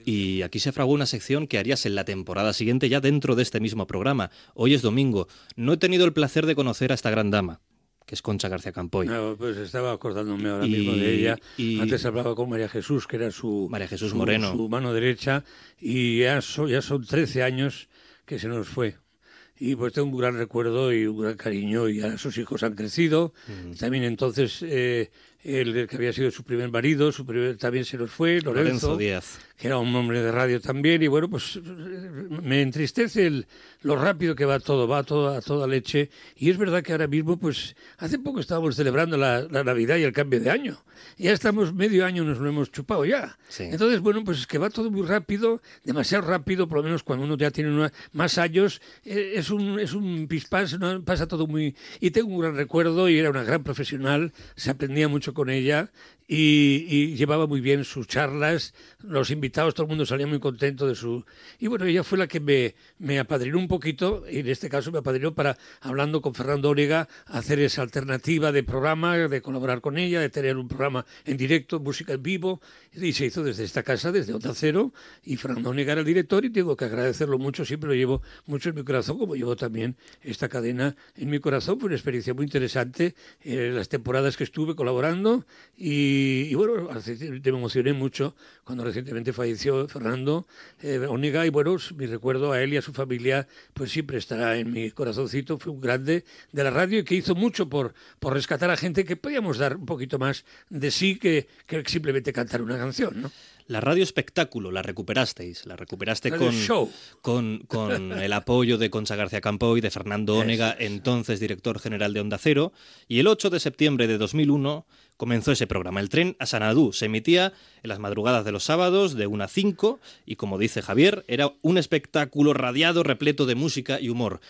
Y aquí se fraguó una sección que harías en la temporada siguiente ya dentro de este mismo programa. Hoy es domingo. No he tenido el placer de conocer a esta gran dama, que es Concha García Campoy. No, pues estaba acordándome ahora mismo de ella. Antes hablaba con María Jesús, que era María Jesús Moreno, su mano derecha, y ya son 13 años que se nos fue. Y pues tengo un gran recuerdo y un gran cariño, y ahora sus hijos han crecido. También entonces el que había sido su primer marido, también se nos fue, Lorenzo Díaz, que era un hombre de radio también. Y bueno, pues me entristece lo rápido que va todo a toda leche. Y es verdad que ahora mismo, pues hace poco estábamos celebrando la Navidad y el cambio de año. Ya estamos medio año, nos lo hemos chupado ya. Sí. Entonces, bueno, pues es que va todo muy rápido, demasiado rápido, por lo menos cuando uno ya tiene más años, es un pispás, ¿no? Pasa todo muy... Y tengo un gran recuerdo, y era una gran profesional, se aprendía mucho con ella, y llevaba muy bien sus charlas, los invitados, todo el mundo salía muy contento de su... Y bueno, ella fue la que me apadrinó un poquito, y en este caso me apadrinó para, hablando con Fernando Onega, hacer esa alternativa de programa, de colaborar con ella, de tener un programa en directo, música en vivo, y se hizo desde esta casa, desde Onda Cero, y Fernando Onega era el director, y tengo que agradecerlo mucho, siempre lo llevo mucho en mi corazón, como llevo también esta cadena en mi corazón. Fue una experiencia muy interesante, las temporadas que estuve colaborando, y bueno, me emocioné mucho cuando recientemente falleció Fernando Onega, y bueno, mi recuerdo a él y a su familia pues siempre estará en mi corazoncito. Fue un grande de la radio, y que hizo mucho por rescatar a gente que podíamos dar un poquito más de sí que simplemente cantar una canción, ¿no? La radio espectáculo la recuperasteis, con el apoyo de Concha García Campoy, de Fernando Onega, entonces director general de Onda Cero, y el 8 de septiembre de 2001 comenzó ese programa. El tren a Sanadú se emitía en las madrugadas de los sábados de 1 a 5, y como dice Javier, era un espectáculo radiado repleto de música y humor.